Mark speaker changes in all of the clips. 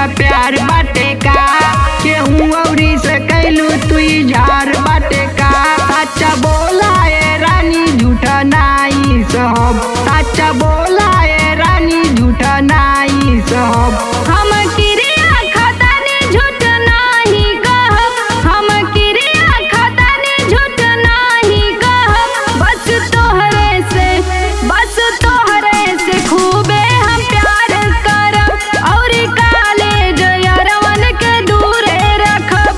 Speaker 1: प्यार बाटे का केहू औरी से कैलू तू इजहार बाटे का। सच्चा बोला ए रानी झूठा नाई साहब, सच्चा बोला ए रानी झूठा नाई साहब।
Speaker 2: हम किरिया खतानी झूठ नाही कहब, हम किरिया खतानी झूठ नाही कहब। बस तोहरे से खूबे हम प्यार करब और काले जयरवन के दूरे रखब।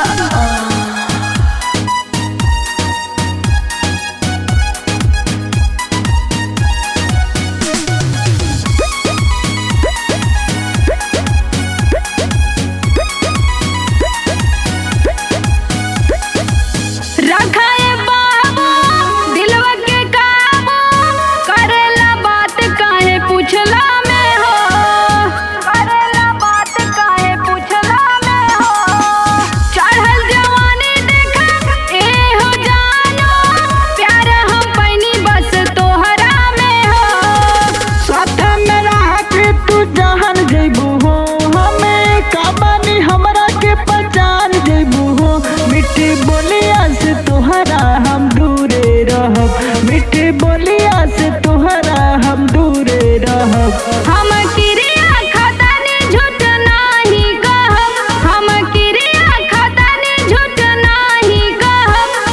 Speaker 2: रखाए बाबू दिलवा के काबू, करेला बात काहे पूछला में हो, करेला बात काहे पूछला में हो। चढ़ल जवानी देखा ए हो जानो, प्यार हम पैनी बस तोहरा में हो।
Speaker 1: साथ में रह के तू जहान जइबू हो, हमें काबानी हमरा के पहचान जइबू हो। मिठी बोलिया से तोहरा हम दूरे रहब, मिठी बोलिया से तोहरा हम दूरे रहब।
Speaker 2: हम किरिया खतानी झूठ नाही कहब, हम किरिया खतानी झूठ नाही कहब।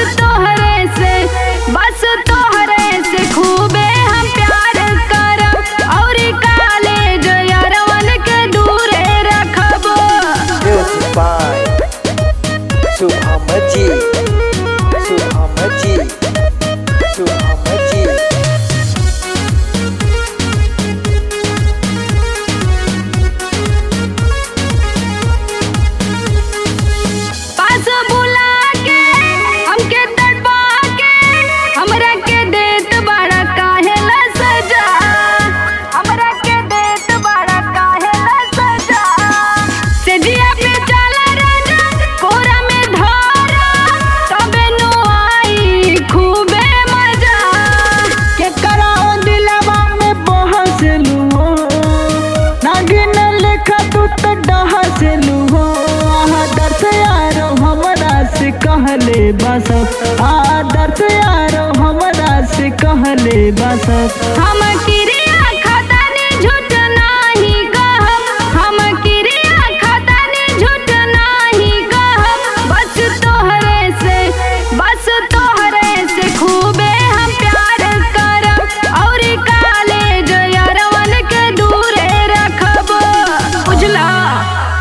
Speaker 2: बस तोहरे से खूबे हम प्यार करब और काले जयरवन के दूरे रखब।
Speaker 3: Music by Subhamaji, Subhamaji, Subhamaji.
Speaker 2: पास बुला के हमके तड़पा के हमरा के देत बड़ा काहेला सजा, हमरा के देत बड़ा काहेला सजा। से जिया पे चला राजा कोरा में धरा, तबे नु आई खूबे मजा।
Speaker 1: के कराओ दिलवा में बहसलू हो, नागिन लेखा तू तो डहसलू हो। आदर्श यारो हमरा से कहले बसब, आदर्श यारो हमरा से कहले बसब।
Speaker 2: हम किरे